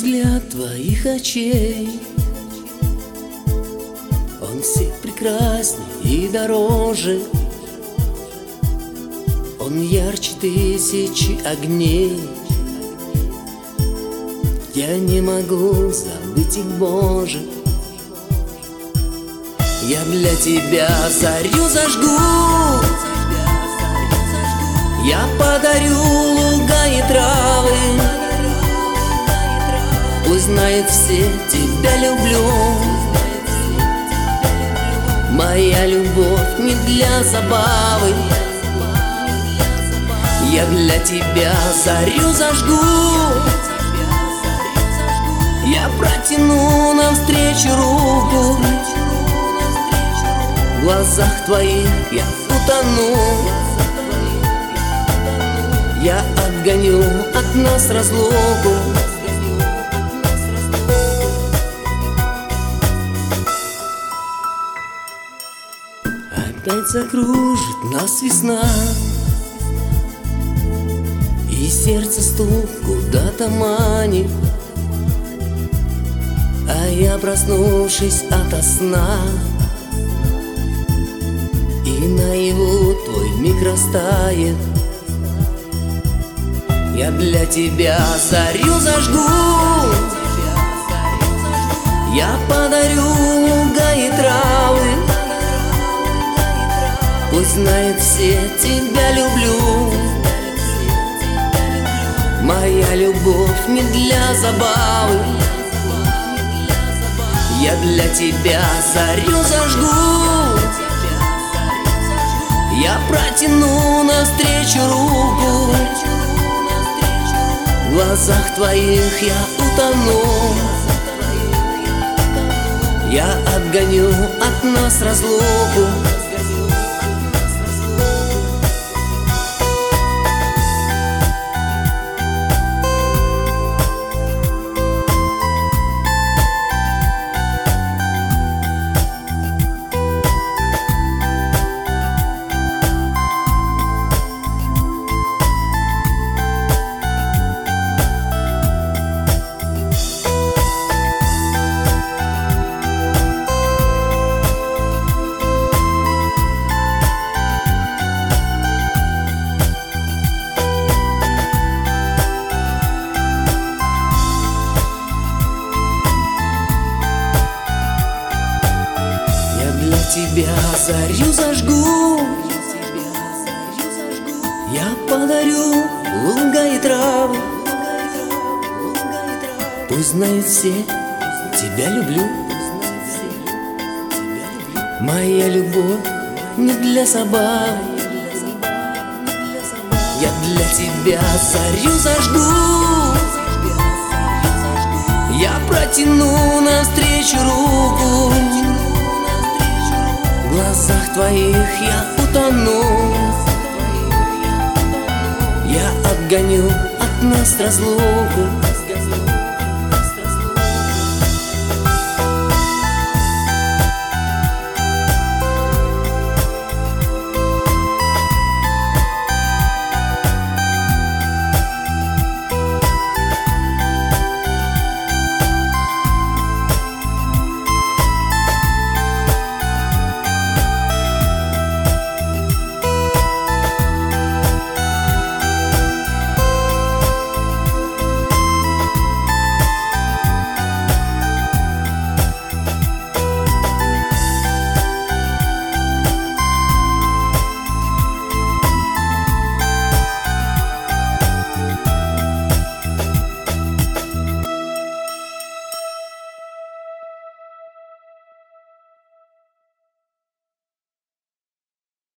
взгляд твоих очей, он всех прекрасней и дороже, он ярче тысячи огней. Я не могу забыть их, Боже. Я для Тебя зарю зажгу, я подарю луга и травы. Пусть знает все, Тебя люблю. Моя любовь не для забавы. Я для Тебя зарю зажгу, я протяну навстречу руку. В глазах Твоих я утону. Я отгоню от нас разлуку. Опять закружит нас весна, и сердце стук куда-то манит. А я, проснувшись ото сна, и наяву твой миг растает. Я для Тебя зарю зажгу, я подарю луга и травы. Пусть знает все, Тебя люблю. Моя любовь не для забавы. Я для Тебя зарю зажгу, я протяну навстречу руку. В глазах Твоих я утону. Я отгоню от нас разлуку. Тебя зарю зажгу, я подарю луга и травы. Пусть знают все, Тебя люблю. Моя любовь не для забавы. Я для Тебя зарю зажгу, я протяну навстречу руку. В глазах Твоих я утону. Я отгоню от нас разлуку.